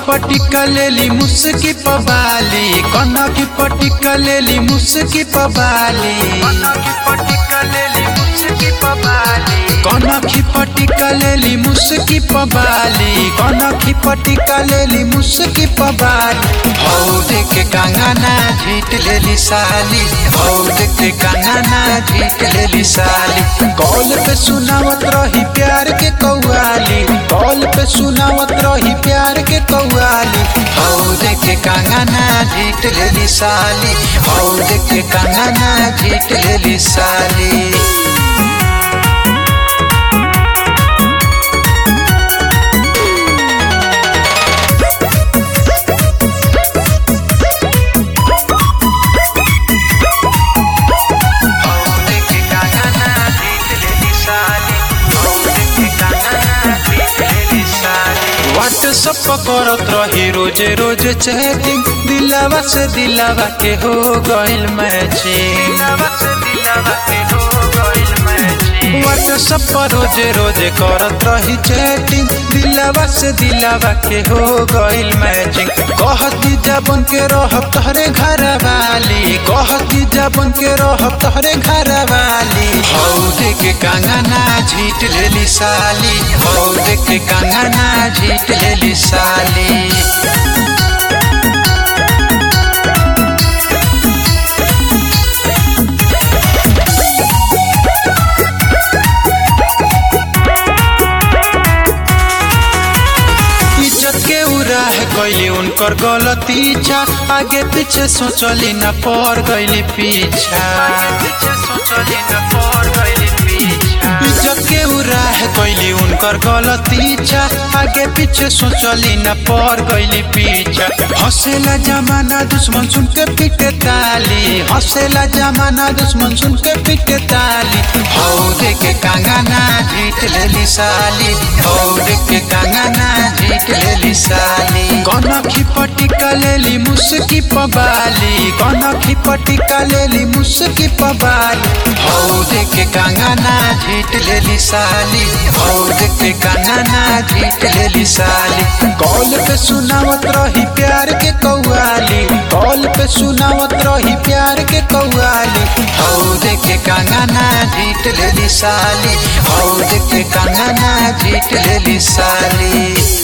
पटिका लेली मुस्की पबाली, कौना की पटिका लेली मुस्की पबाली, कौना की पटिका लेली मुस्की पबाली, कौना की पटिका लेली मुस्की पबाली, कौना की पटिका लेली मुस्की पबाली। हौ देखे कंगना झीट लेली साली, हौ देखे कंगना झीट लेली साली। कॉल पे सुनावत रही प्यार के कौवाली, कॉल पे सुनावत रही प्यार के कौवाली। हौ देखे कंगना झीट लेली साली, हौ देखे कंगना झीट लेली साली। व्हाट्सएप करत रही रोजे रोजे चैटिंग, दिलावा से दिलावा के हो गइल मैचिंग, व्हाट्सएप पर रोजे रोजे करत रही चैटिंग, दिलावा से दिलावा के हो गइल मैचिंग। कहती जबन के रहब तोहरे घर वाली, कहती जबन के रहब तोहरे घर वाली। हौ देखे कंगना झीट लेली साली, हौ देखे कंगना झीट लेली साली। कैली उनकर गलती छा, आगे पीछे सोचली न पर गईली पीछा, इज्जत के उराह कैली उनकर गलती छा, आगे पीछे सोचली न पर गईली पीछा। हंसेला जमाना दुश्मन सुन के पीटे ताली, हंसेला जमाना दुश्मन सुन के पीटे ताली। हौ देखे कंगना झीट लेली साली, हौ देखे कंगना झीट लेली साली। कौना की पटिका लेली मुस्की पबाली, कौना की पटिका लेली मुस्की पबाली। हौ देखे कंगना झीट लेली साली, हौ देखे कंगना झीट लेली साली। कॉल पे सुनावत रही प्यार के कौवाली, कॉल पे सुनावत रही प्यार के कौवाली। हौ देखे कंगना झीट लेली साली, हौ देखे कंगना झीट लेली साली।